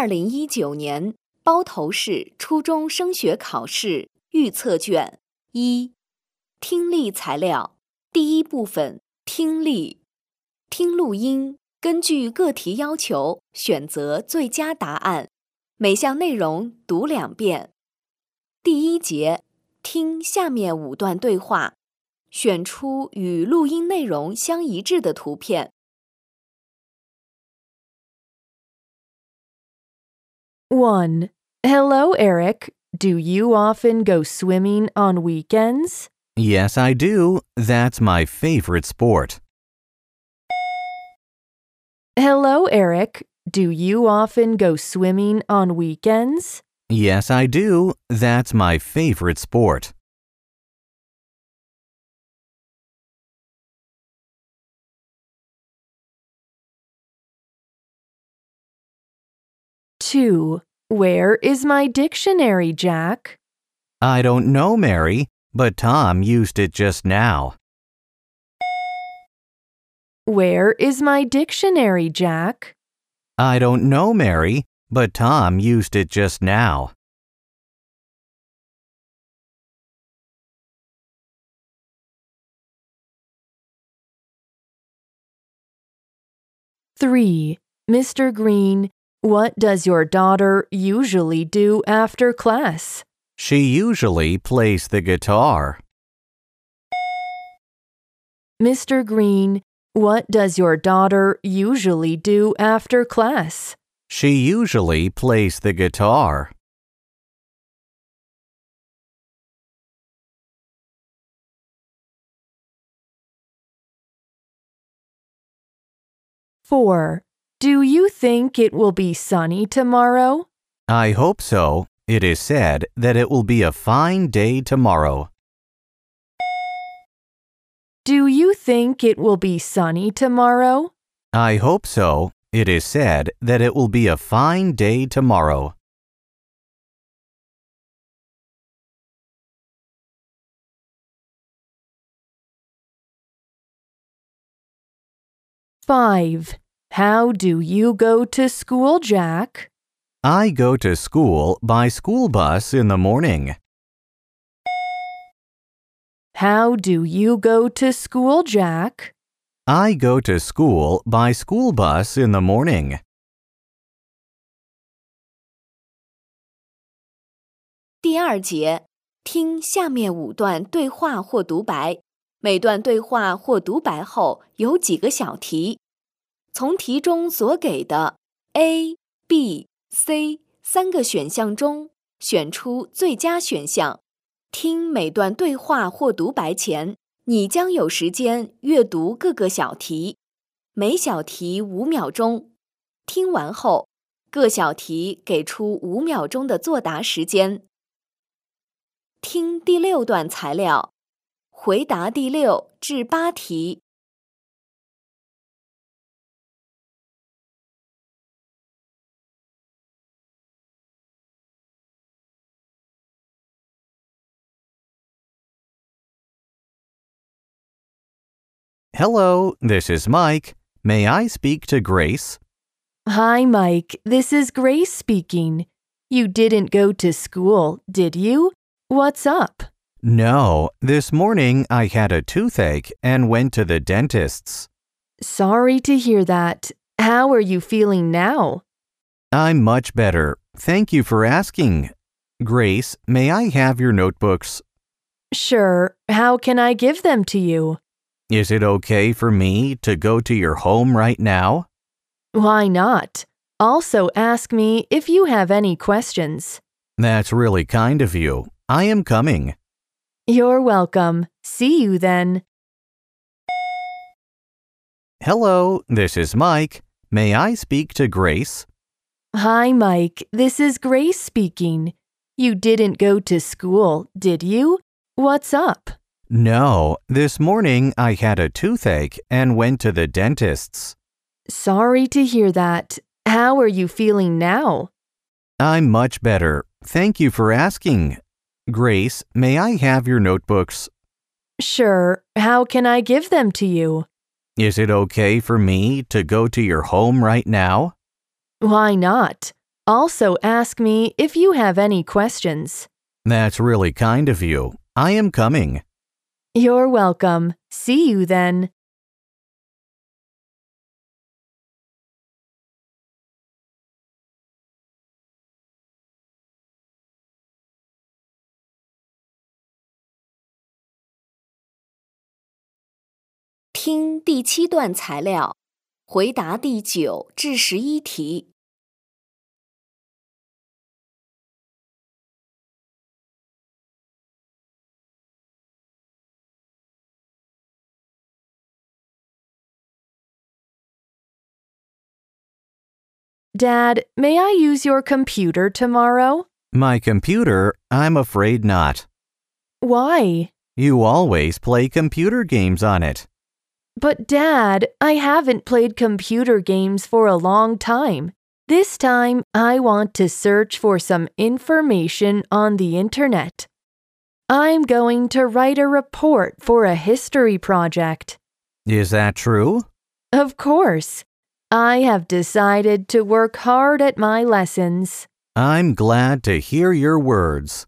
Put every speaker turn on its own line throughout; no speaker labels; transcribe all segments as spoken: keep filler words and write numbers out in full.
二零一九年包头市初中升学考试预测卷一，听力材料，第一部分，听力。听录音，根据个题要求选择最佳答案，每项内容读两遍。第一节，听下面五段对话，选出与录音内容相一致的图片。
one. Hello, Eric. Do you often go swimming on weekends?
Yes, I do. That's my favorite sport.
Hello, Eric. Do you often go swimming on weekends?
Yes, I do. That's my favorite sport.
two. Where is my dictionary, Jack?
I don't know, Mary, but Tom used it just now.
Where is my dictionary, Jack?
I don't know, Mary, but Tom used it just now.
three. Mister Green, what does your daughter usually do after class?
She usually plays the guitar.
Mister Green, what does your daughter usually do after class?
She usually plays the guitar.
four. Do you think it will be sunny tomorrow?
I hope so. It is said that it will be a fine day tomorrow.
Do you think it will be sunny tomorrow?
I hope so. It is said that it will be a fine day tomorrow.
five. How do you go to school, Jack?
I go to school by school bus in the morning.
How do you go to school, Jack?
I go to school by school bus in the morning.
《第二节，听下面五段对话或独白，每段对话或独白后有几个小题。从题中所给的 A、B、C 三个选项中选出最佳选项。听每段对话或独白前，你将有时间阅读各个小题，每小题五秒钟。听完后，各小题给出五秒钟的作答时间。听第六段材料，回答第六至八题。
Hello, this is Mike. May I speak to Grace?
Hi, Mike. This is Grace speaking. You didn't go to school, did you? What's up?
No, this morning I had a toothache and went to the dentist's.
Sorry to hear that. How are you feeling now?
I'm much better. Thank you for asking. Grace, may I have your notebooks?
Sure. How can I give them to you?
Is it okay for me to go to your home right now?
Why not? Also ask me if you have any questions.
That's really kind of you. I am coming.
You're welcome. See you then.
Hello, this is Mike. May I speak to Grace?
Hi, Mike. This is Grace speaking. You didn't go to school, did you? What's up?
No, this morning I had a toothache and went to the dentist's.
Sorry to hear that. How are you feeling now?
I'm much better. Thank you for asking. Grace, may I have your notebooks?
Sure. How can I give them to you?
Is it okay for me to go to your home right now?
Why not? Also ask me if you have any questions.
That's really kind of you. I am coming.
You're welcome. See you then.
“听第七段材料，回答第九至十一题。
Dad, may I use your computer tomorrow?
My computer? I'm afraid not.
Why?
You always play computer games on it.
But Dad, I haven't played computer games for a long time. This time, I want to search for some information on the internet. I'm going to write a report for a history project.
Is that true?
Of course. I have decided to work hard at my lessons.
I'm glad to hear your words.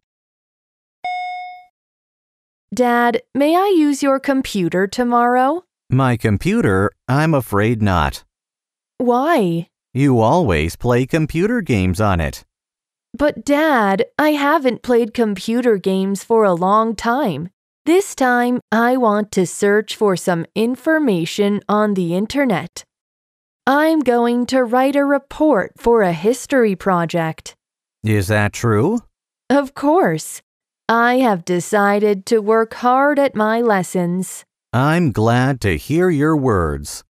Dad, may I use your computer tomorrow?
My computer? I'm afraid not.
Why?
You always play computer games on it.
But Dad, I haven't played computer games for a long time. This time, I want to search for some information on the internet. I'm going to write a report for a history project.
Is that true?
Of course. I have decided to work hard at my lessons.
I'm glad to hear your words.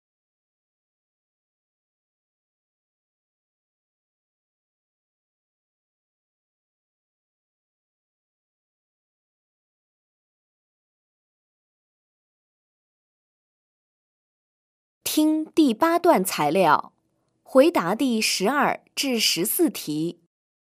“听第八段材料，回答第十二至十四题。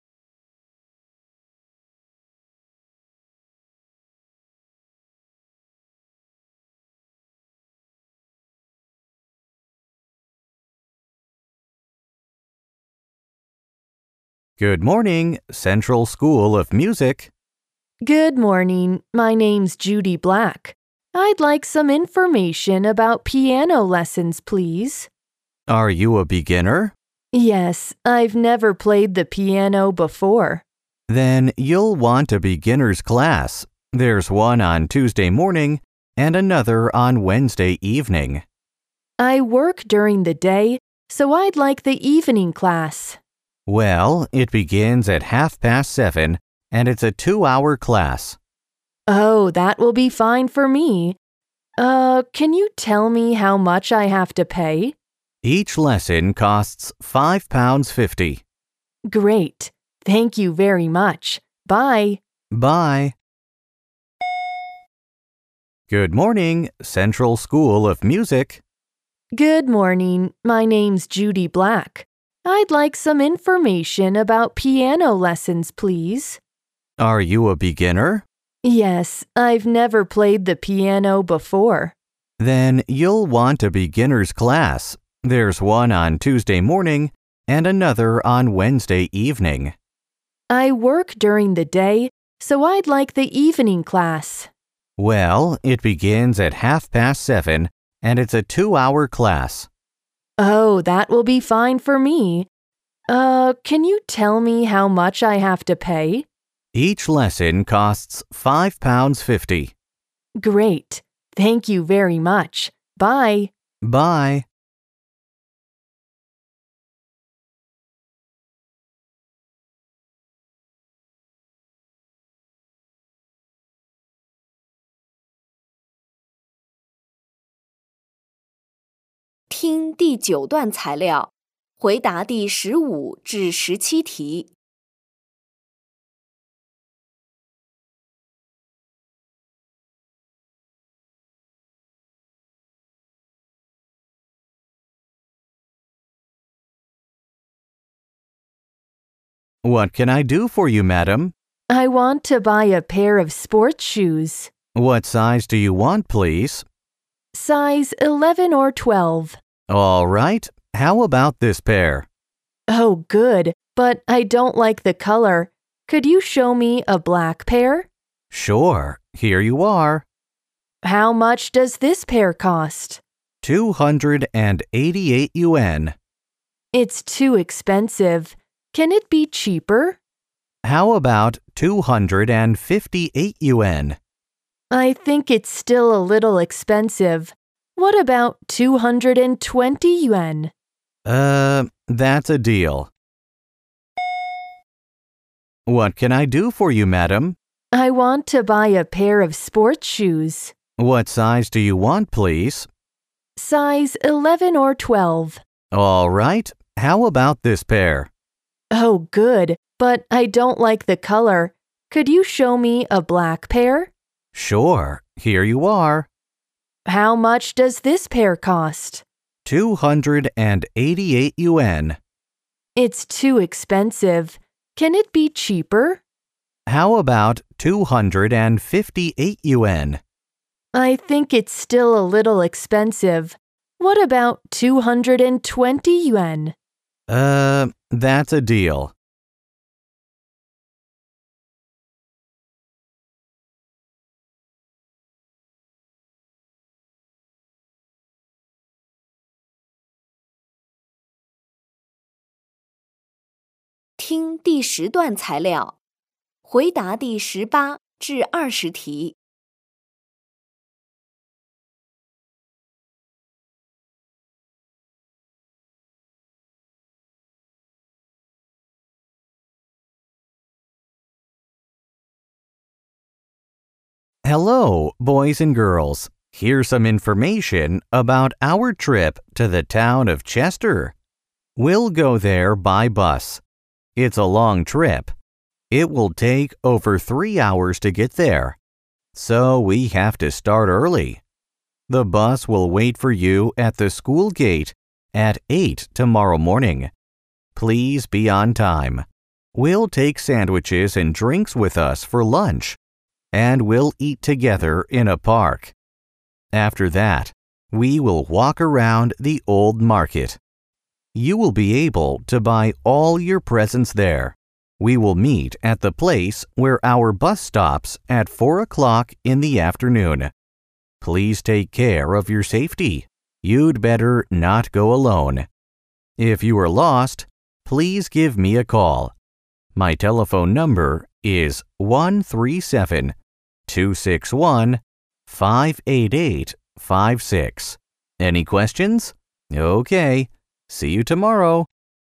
Good morning, Central School of Music.
Good morning. My name's Judy Black. I'd like some information about piano lessons, please.
Are you a beginner?
Yes, I've never played the piano before.
Then you'll want a beginner's class. There's one on Tuesday morning and another on Wednesday evening.
I work during the day, so I'd like the evening class.
Well, it begins at half past seven, and it's a two-hour class.
Oh, that will be fine for me. Uh, can you tell me how much I have to pay?
Each lesson costs five pounds fifty.
Great. Thank you very much. Bye.
Bye. Good morning, Central School of Music.
Good morning. My name's Judy Black. I'd like some information about piano lessons, please.
Are you a beginner?
Yes, I've never played the piano before.
Then you'll want a beginner's class. There's one on Tuesday morning and another on Wednesday evening.
I work during the day, so I'd like the evening class.
Well, it begins at half past seven, and it's a two-hour class.
Oh, that will be fine for me. Uh, can you tell me how much I have to pay?
Each lesson costs five pounds fifty.
Great. Thank you very much. Bye.
Bye.
“听第九段材料，回答第十五至十七题。
What can I do for you, madam?
I want to buy a pair of sports shoes.
What size do you want, please?
Size eleven or twelve.
All right. How about this pair?
Oh, good. but I don't like the color. Could you show me a black pair?
Sure, here you are.
How much does this pair cost?
two hundred eighty-eight yuan.
It's too expensive. Can it be cheaper?
How about two hundred fifty-eight yuan?
I think it's still a little expensive. What about two hundred twenty yuan?
Uh, that's a deal. What can I do for you, madam?
I want to buy a pair of sports shoes.
What size do you want, please?
Size eleven or twelve.
All right. How about this pair?
Oh, good, but I don't like the color. Could you show me a black pair?
Sure, here you are.
How much does this pair cost?
two hundred eighty-eight yuan.
It's too expensive. Can it be cheaper?
How about two hundred fifty-eight yuan?
I think it's still a little expensive. What about two hundred twenty yuan?
Uh, that's a deal.
“听第十段材料，回答第十八至二十题。
Hello, boys and girls. Here's some information about our trip to the town of Chester. We'll go there by bus. It's a long trip. It will take over three hours to get there, so we have to start early. The bus will wait for you at the school gate at eight tomorrow morning. Please be on time. We'll take sandwiches and drinks with us for lunch, and we'll eat together in a park. After that, we will walk around the old market. You will be able to buy all your presents there. We will meet at the place where our bus stops at four o'clock in the afternoon. Please take care of your safety. You'd better not go alone. If you are lost, please give me a call. My telephone number is one three seven, two six one, five eight eight five six. Any questions? Okay. See you tomorrow.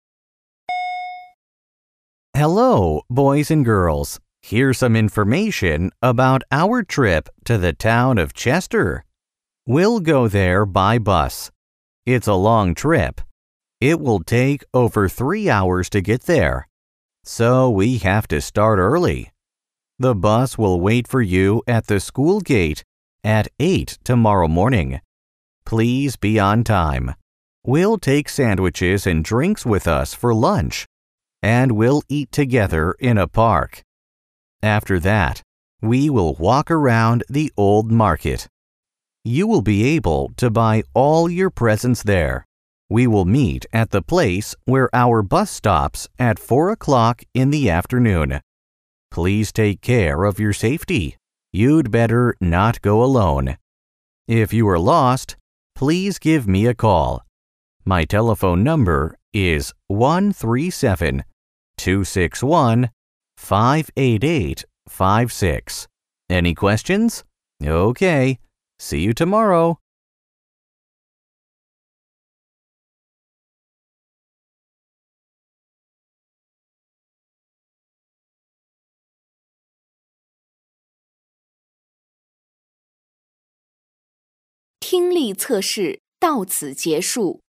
Hello, boys and girls. Here's some information about our trip to the town of Chester. We'll go there by bus. It's a long trip. It will take over three hours to get there, so we have to start early. The bus will wait for you at the school gate at eight tomorrow morning. Please be on time. We'll take sandwiches and drinks with us for lunch, and we'll eat together in a park. After that, we will walk around the old market. You will be able to buy all your presents there. We will meet at the place where our bus stops at four o'clock in the afternoon. Please take care of your safety. You'd better not go alone. If you are lost, please give me a call. My telephone number is one three seven, two six one, five eight eight five six. Any questions? Okay. See you tomorrow.
“听力测试到此结束。